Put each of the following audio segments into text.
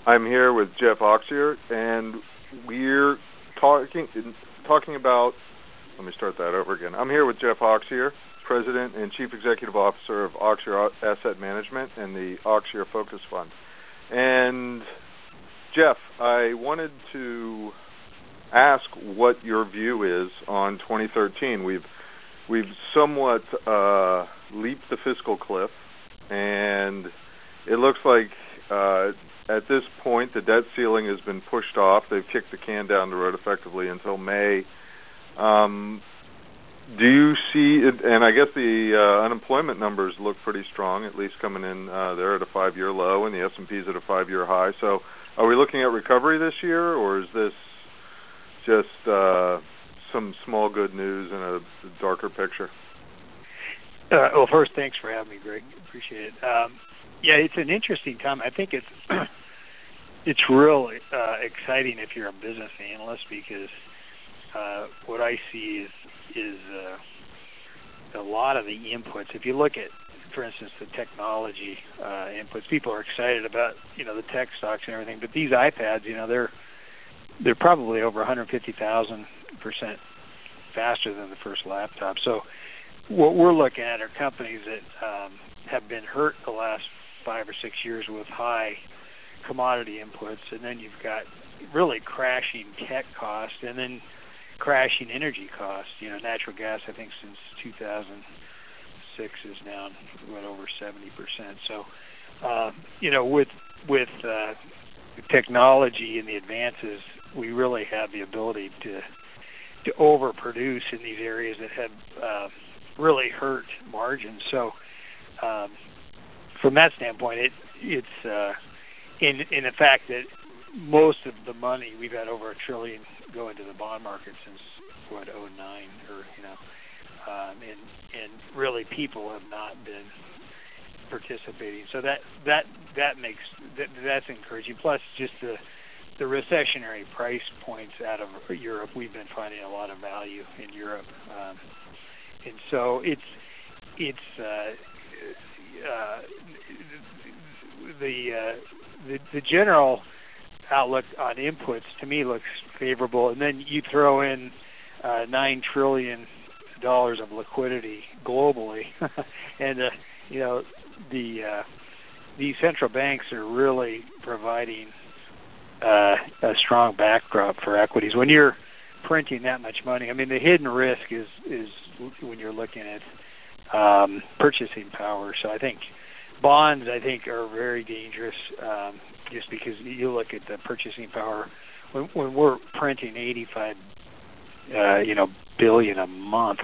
I'm here with Jeff Oxier, and we're talking about. Let me start that over again. I'm here with Jeff Oxier, President and Chief Executive Officer of Oxier Asset Management and the Oxier Focus Fund. And Jeff, I wanted to ask what your view is on 2013. We've somewhat leaped the fiscal cliff, and it looks like at this point the debt ceiling has been pushed off. They've kicked the can down the road effectively until May. Do you see it? And I guess the unemployment numbers look pretty strong, at least coming in. They're at a 5-year low, and the S&P's at a 5-year high. So, are we looking at recovery this year, or is this just some small good news and a darker picture? Well, first, thanks for having me, Greg. Appreciate it. Yeah, it's an interesting time. I think it's really exciting if you're a business analyst, because what I see is a lot of the inputs. If you look at, for instance, the technology inputs, people are excited about the tech stocks and everything. But these iPads, they're probably over 150,000% faster than the first laptop. So what we're looking at are companies that have been hurt the last 5 or 6 years with high commodity inputs, and then you've got really crashing tech costs, and then crashing energy costs. Natural gas, I think, since 2006 is down over 70%. So, with technology and the advances, we really have the ability to overproduce in these areas that have really hurt margins. So, from that standpoint, it's in the fact that most of the money, we've had over $1 trillion go into the bond market since 2009, and really people have not been participating. So that's encouraging. Plus, just the recessionary price points out of Europe, we've been finding a lot of value in Europe, and so it's the general outlook on inputs to me looks favorable, and then you throw in $9 trillion of liquidity globally, and these central banks are really providing a strong backdrop for equities. When you're printing that much money, I mean, the hidden risk is when you're looking at purchasing power. So I think bonds, are very dangerous, just because you look at the purchasing power. When we're printing 85 billion a month,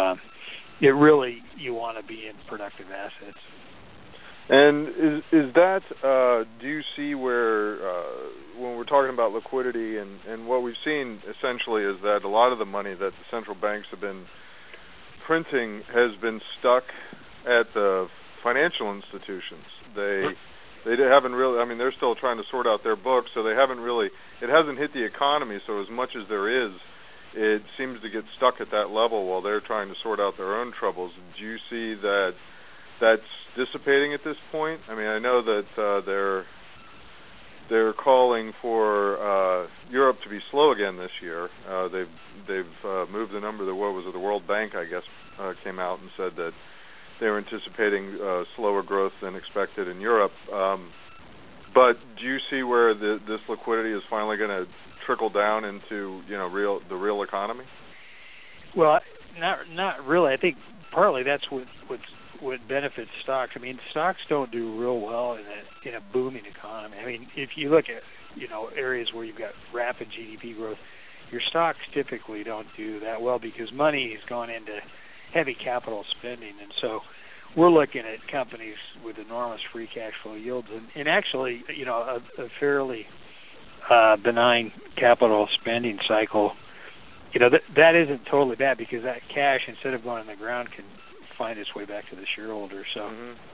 you want to be in productive assets. And is that, do you see where, when we're talking about liquidity, and what we've seen essentially is that a lot of the money that the central banks have been printing has been stuck at the financial institutions. They haven't really, they're still trying to sort out their books, so they haven't really, it hasn't hit the economy, so as much as there is, it seems to get stuck at that level while they're trying to sort out their own troubles. Do you see that that's dissipating at this point? I know that they're calling for Europe to be slow again this year. They've moved the number. The World Bank, I guess, came out and said that they were anticipating slower growth than expected in Europe. But do you see where this liquidity is finally going to trickle down into the real economy? Well, not really. I think partly that's what benefits stocks. Stocks don't do real well in a booming economy. If you look at areas where you've got rapid GDP growth, your stocks typically don't do that well because money has gone into heavy capital spending, and so we're looking at companies with enormous free cash flow yields, and actually, a fairly benign capital spending cycle. That isn't totally bad because that cash, instead of going in the ground, can find its way back to the shareholder. So,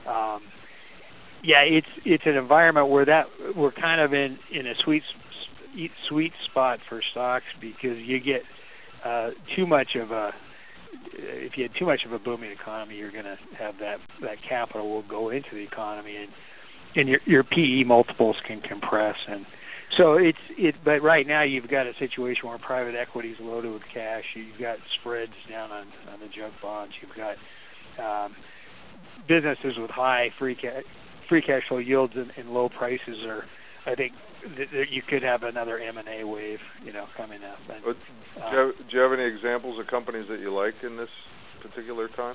it's an environment where we're kind of in a sweet spot for stocks, because you get too much of a. If you had too much of a booming economy, you're going to have that capital will go into the economy, and your PE multiples can compress, and so but right now you've got a situation where private equity is loaded with cash. You've got spreads down on the junk bonds. You've got businesses with high free cash flow yields and low prices. Are, I think you could have another M&A wave, coming up. And, do you have any examples of companies that you like in this particular time?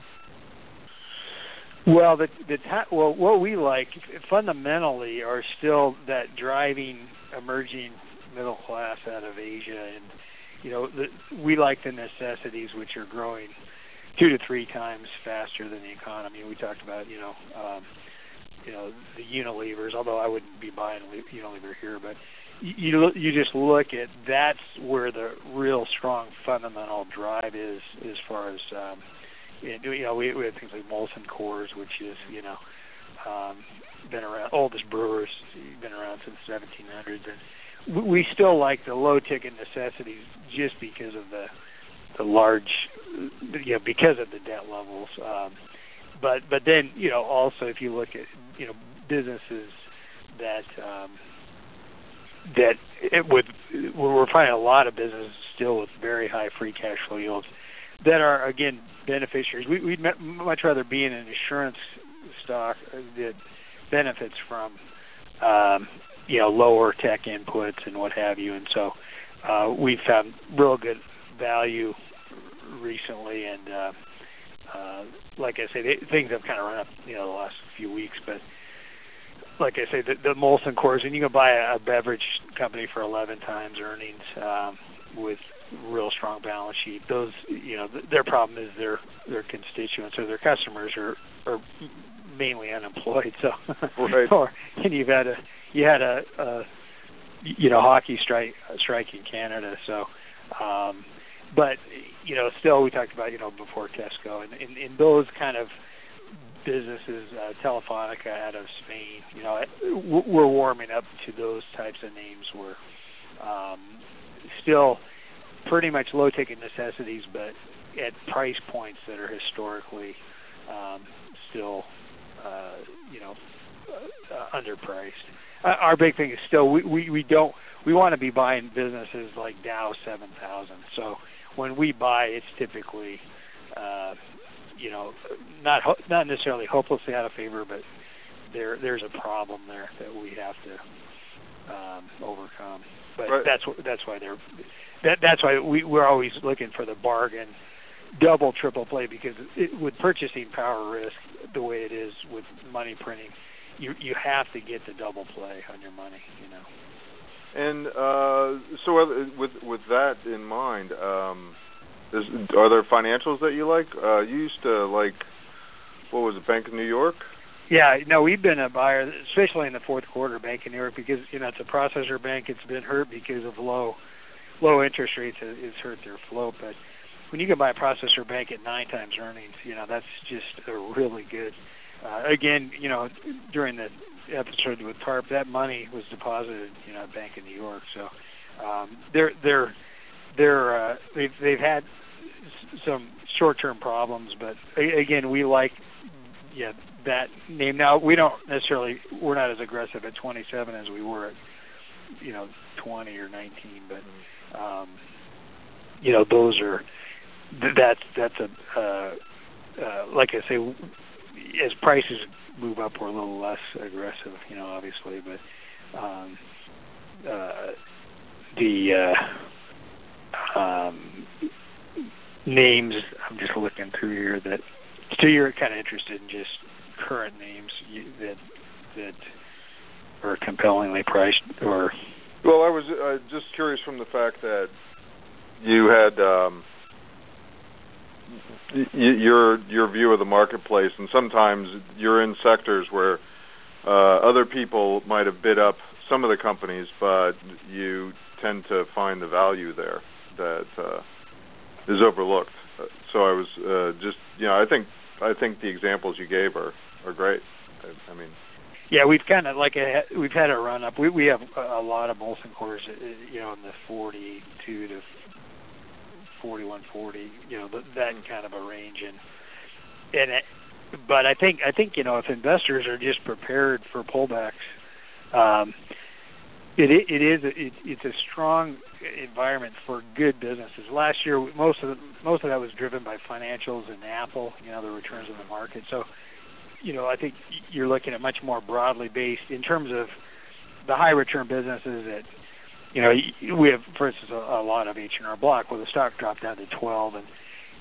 Well, what we like fundamentally are still that driving emerging middle class out of Asia, and we like the necessities, which are growing 2 to 3 times faster than the economy. We talked about the Unilevers, although I wouldn't be buying Unilever here, but you just look at that's where the real strong fundamental drive is, as far as we have things like Molson Coors, which is been around, oldest brewers, been around since 1700s, and we still like the low ticket necessities just because of the large, because of the debt levels. But then also if you look at businesses that we're finding a lot of businesses still with very high free cash flow yields that are, again, beneficiaries. We'd much rather be in an insurance stock that benefits from lower tech inputs and what have you, and so we found real good value recently, and like I say, things have kind of run up the last few weeks, but like I say, the Molson Coors, and you can buy a beverage company for 11 times earnings with real strong balance sheet. Those, their problem is their constituents or their customers are mainly unemployed. So, right. And you had a hockey strike in Canada. So, but still we talked about before Tesco and in those kind of businesses, Telefonica out of Spain. We're warming up to those types of names. Where still pretty much low ticket necessities, but at price points that are historically still underpriced. Our big thing is still we want to be buying businesses like Dow 7000. So when we buy, it's typically not necessarily hopelessly out of favor, but there's a problem there that we have to overcome. But right. that's why we're always looking for the bargain, double, triple play, because with purchasing power risk the way it is with money printing, you have to get the double play on your money. And so with that in mind, are there financials that you like? You used to like, what was it, Bank of New York? Yeah, no, we've been a buyer, especially in the fourth quarter, Bank of New York, because it's a processor bank. It's been hurt because of low interest rates. It's hurt their float. But when you can buy a processor bank at 9 times earnings, that's just a really good. Again, during the episode with TARP, that money was deposited, at Bank of New York. So they've had some short-term problems, but again, we like that name. Now we're not as aggressive at 27 as we were at 20 or 19, but those are that's a like I say, as prices move up, we're a little less aggressive, obviously, but the names I'm just looking through here so you're kind of interested in just current names that are compellingly priced, or? Well, I was just curious from the fact that you had your view of the marketplace, and sometimes you're in sectors where other people might have bid up some of the companies, but you tend to find the value there that is overlooked. So I was just, I think the examples you gave are great. I mean. Yeah, we've kind of we've had a run up. We have a lot of Molson Coors, in the 42 to 41.40, that kind of a range, and But I think if investors are just prepared for pullbacks, um, it's a strong environment for good businesses. Last year, most of that was driven by financials and Apple, the returns in the market. So, I think you're looking at much more broadly based in terms of the high return businesses that, we have, for instance, a lot of H&R Block, where the stock dropped down to 12, and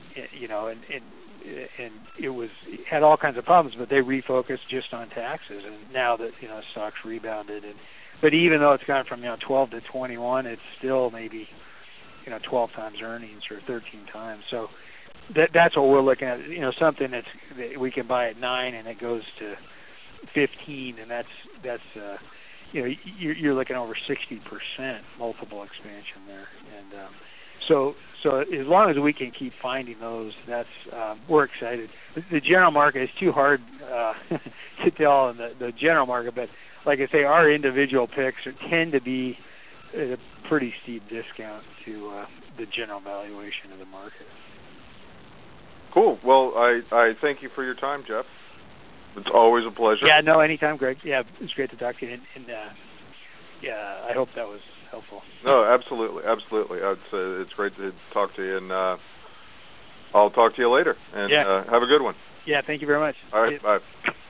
it had all kinds of problems, but they refocused just on taxes, and now that stocks rebounded, but even though it's gone from 12 to 21, it's still maybe 12 times earnings or 13 times. So that's what we're looking at. Something that we can buy at 9 and it goes to 15, and that's you're looking over 60% multiple expansion there, and so as long as we can keep finding those, that's we're excited. The general market is too hard to tell in the general market, but like I say, our individual picks tend to be at a pretty steep discount to the general valuation of the market. Cool. Well, I thank you for your time, Jeff. It's always a pleasure. Yeah, no, anytime, Greg. Yeah, it's great to talk to you, and yeah, I hope that was helpful. No, absolutely. It's great to talk to you, and I'll talk to you later. And have a good one. Yeah, thank you very much. All right, bye.